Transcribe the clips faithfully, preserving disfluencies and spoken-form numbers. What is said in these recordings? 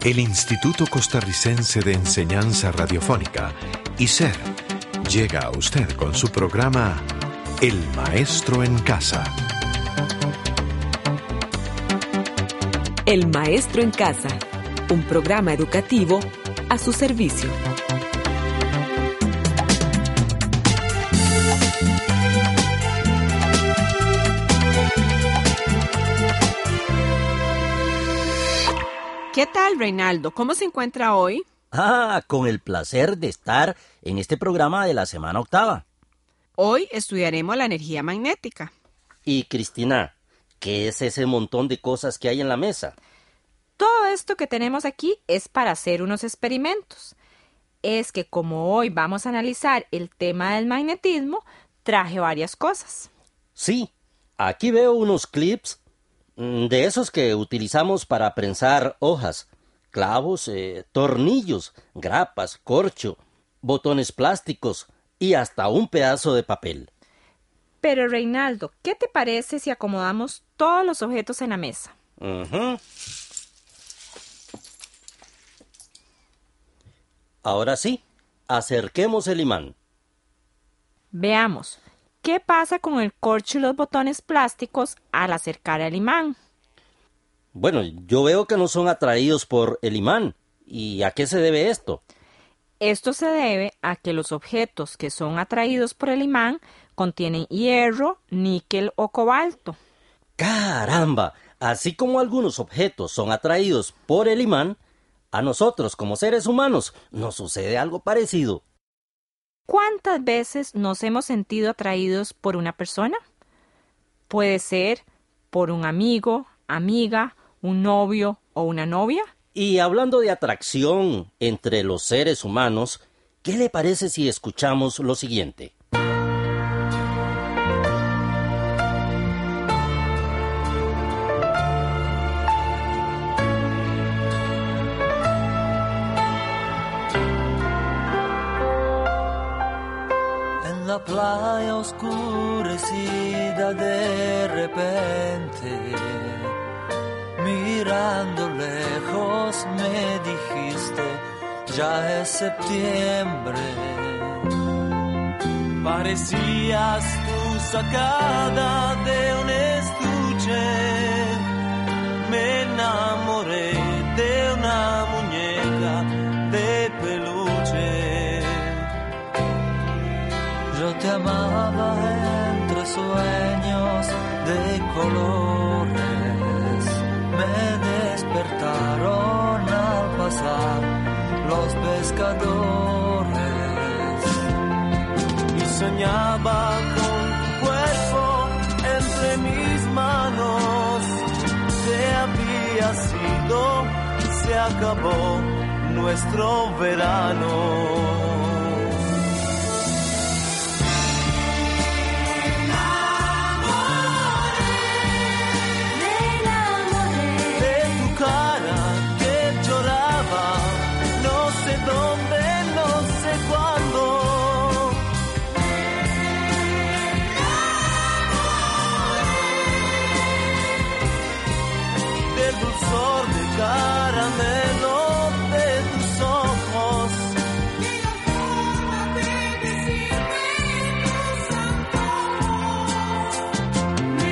El Instituto Costarricense de Enseñanza Radiofónica, I C E R, llega a usted con su programa El Maestro en Casa. El Maestro en Casa, un programa educativo a su servicio. ¿Qué tal, Reinaldo? ¿Cómo se encuentra hoy? Ah, con el placer de estar en este programa de la semana octava. Hoy estudiaremos la energía magnética. Y Cristina, ¿qué es ese montón de cosas que hay en la mesa? Todo esto que tenemos aquí es para hacer unos experimentos. Es que como hoy vamos a analizar el tema del magnetismo, traje varias cosas. Sí, aquí veo unos clips de esos que utilizamos para prensar hojas, clavos, eh, tornillos, grapas, corcho, botones plásticos y hasta un pedazo de papel. Pero Reinaldo, ¿qué te parece si acomodamos todos los objetos en la mesa? Uh-huh. Ahora sí, acerquemos el imán. Veamos. ¿Qué pasa con el corcho y los botones plásticos al acercar el imán? Bueno, yo veo que no son atraídos por el imán. ¿Y a qué se debe esto? Esto se debe a que los objetos que son atraídos por el imán contienen hierro, níquel o cobalto. ¡Caramba! Así como algunos objetos son atraídos por el imán, a nosotros como seres humanos nos sucede algo parecido. ¿Cuántas veces nos hemos sentido atraídos por una persona? Puede ser por un amigo, amiga, un novio o una novia. Y hablando de atracción entre los seres humanos, ¿qué le parece si escuchamos lo siguiente? La playa oscurecida de repente, mirando lejos me dijiste, ya es septiembre. Parecías tú sacada de un estuche, me enamoré de una muñeca de peluche. Yo te amaba entre sueños de colores, me despertaron al pasar los pescadores. Y soñaba con tu cuerpo entre mis manos, se había sido, se acabó nuestro verano. Caramelo de tus ojos, y la forma de decirme tus antojos. Me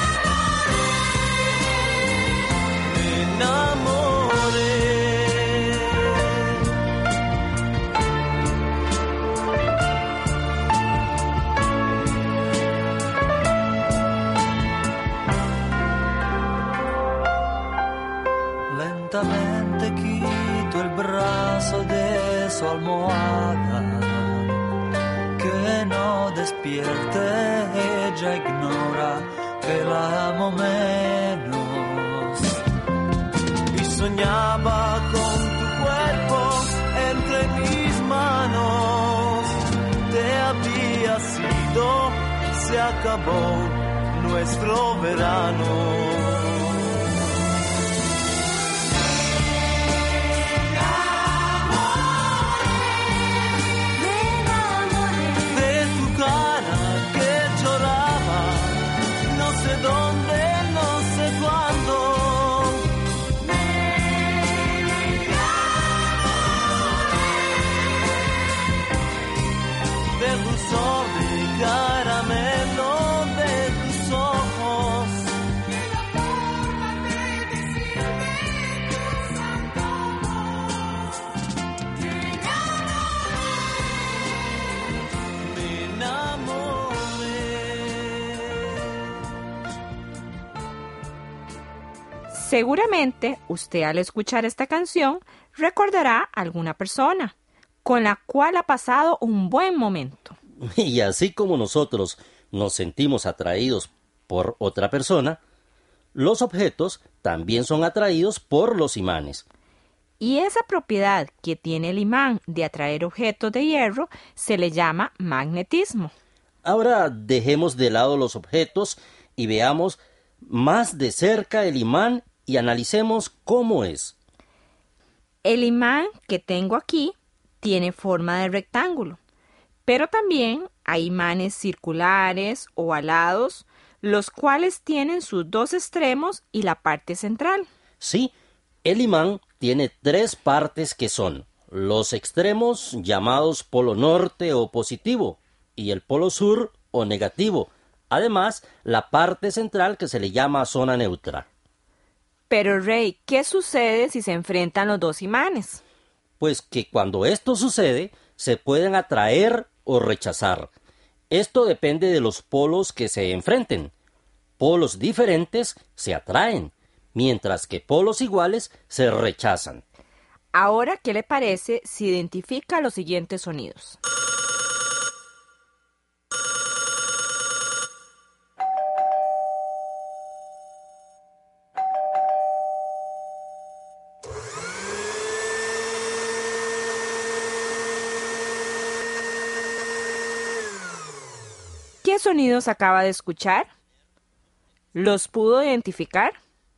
enamoré, me enamoré. Lentamente quito el brazo de su almohada, que no despierte, ella ignora que la amo menos. Y soñaba con tu cuerpo entre mis manos, te había sido, se acabó nuestro verano. Dónde, no sé cuándo. Seguramente usted al escuchar esta canción recordará a alguna persona con la cual ha pasado un buen momento. Y así como nosotros nos sentimos atraídos por otra persona, los objetos también son atraídos por los imanes. Y esa propiedad que tiene el imán de atraer objetos de hierro se le llama magnetismo. Ahora dejemos de lado los objetos y veamos más de cerca el imán y analicemos cómo es. El imán que tengo aquí tiene forma de rectángulo, pero también hay imanes circulares o alados, los cuales tienen sus dos extremos y la parte central. Sí, el imán tiene tres partes que son los extremos llamados polo norte o positivo y el polo sur o negativo. Además, la parte central que se le llama zona neutra. Pero Rey, ¿qué sucede si se enfrentan los dos imanes? Pues que cuando esto sucede, se pueden atraer o rechazar. Esto depende de los polos que se enfrenten. Polos diferentes se atraen, mientras que polos iguales se rechazan. Ahora, ¿qué le parece si identifica los siguientes sonidos? ¿Qué sonidos acaba de escuchar? ¿Los pudo identificar?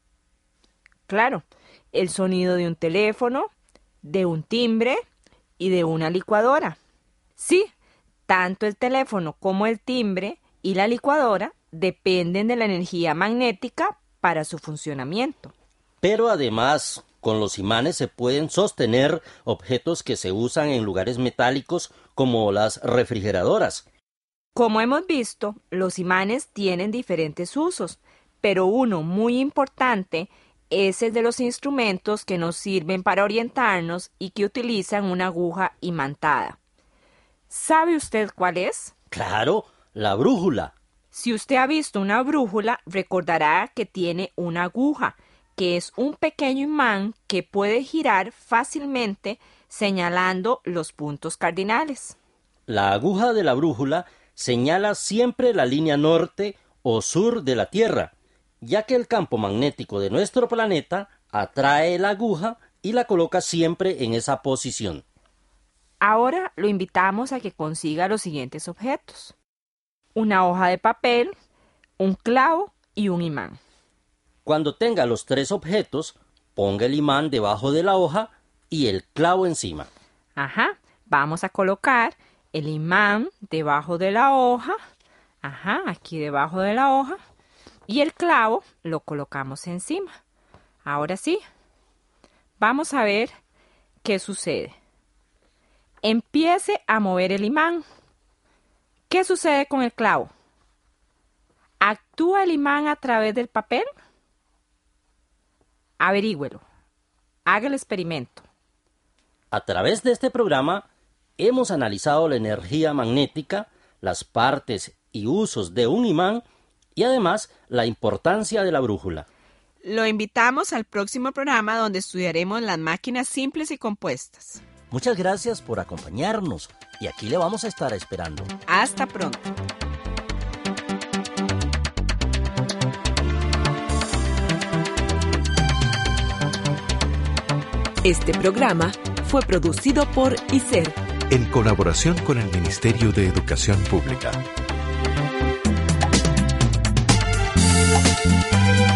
Claro, el sonido de un teléfono, de un timbre y de una licuadora. Sí, tanto el teléfono como el timbre y la licuadora dependen de la energía magnética para su funcionamiento. Pero además, con los imanes se pueden sostener objetos que se usan en lugares metálicos como las refrigeradoras. Como hemos visto, los imanes tienen diferentes usos, pero uno muy importante es el de los instrumentos que nos sirven para orientarnos y que utilizan una aguja imantada. ¿Sabe usted cuál es? Claro, la brújula. Si usted ha visto una brújula, recordará que tiene una aguja, que es un pequeño imán que puede girar fácilmente señalando los puntos cardinales. La aguja de la brújula señala siempre la línea norte o sur de la Tierra, ya que el campo magnético de nuestro planeta atrae la aguja y la coloca siempre en esa posición. Ahora lo invitamos a que consiga los siguientes objetos: una hoja de papel, un clavo y un imán. Cuando tenga los tres objetos, ponga el imán debajo de la hoja y el clavo encima. Ajá, vamos a colocar el imán debajo de la hoja, ajá, aquí debajo de la hoja, y el clavo lo colocamos encima. Ahora sí, vamos a ver qué sucede. Empiece a mover el imán. ¿Qué sucede con el clavo? ¿Actúa el imán a través del papel? Averígüelo. Haga el experimento. A través de este programa hemos analizado la energía magnética, las partes y usos de un imán y además la importancia de la brújula. Lo invitamos al próximo programa donde estudiaremos las máquinas simples y compuestas. Muchas gracias por acompañarnos y aquí le vamos a estar esperando. Hasta pronto. Este programa fue producido por I C E R, en colaboración con el Ministerio de Educación Pública.